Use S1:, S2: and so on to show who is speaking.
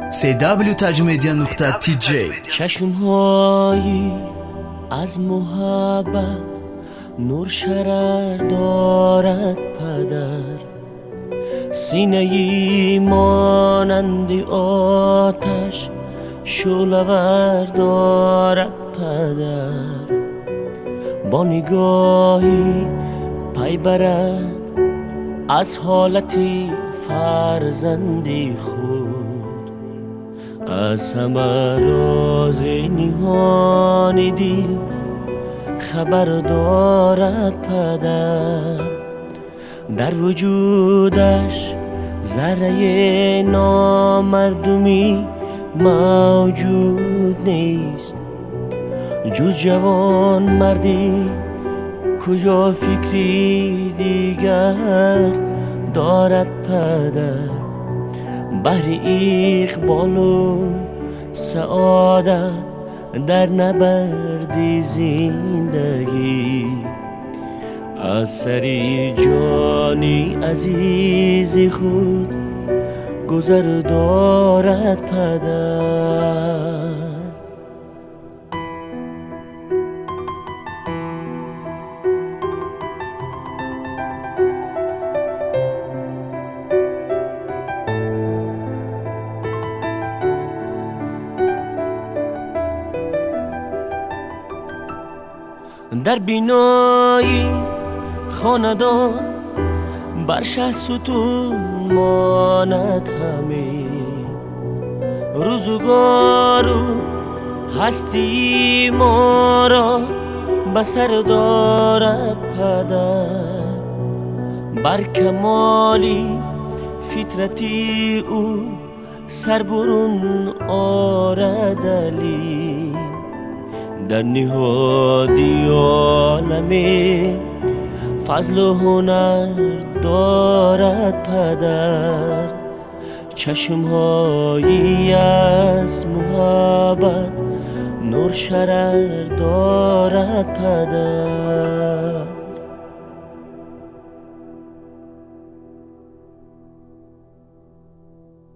S1: cwtajmedia.tj.
S2: چشمهایی از محبت نور شرر دارد پدر، سینه‌ای مانند آتش شعله‌ور دارد پدر. با نگاهی پی برد از حالتی فرزندی خود، از همه راز نهان دل خبر دارد پدر. در وجودش ذره نامردمی موجود نیست، جز جوان مردی کجا فکری دیگر دارد پدر. بهر اقبال و سعادت در نبرد زندگی، از سری جانی عزیز خود گذر دارد پدر. در بینایی خاندان بر شه ستون ماند همه، روزگار و هستی ما را بسر دارد پدر. بر کمالی فطرتی او سر برون آرد علی، در نهادی عالم فضل و هنر دارد پدر. چشمهایی از محبت نور شرر دارد پدر.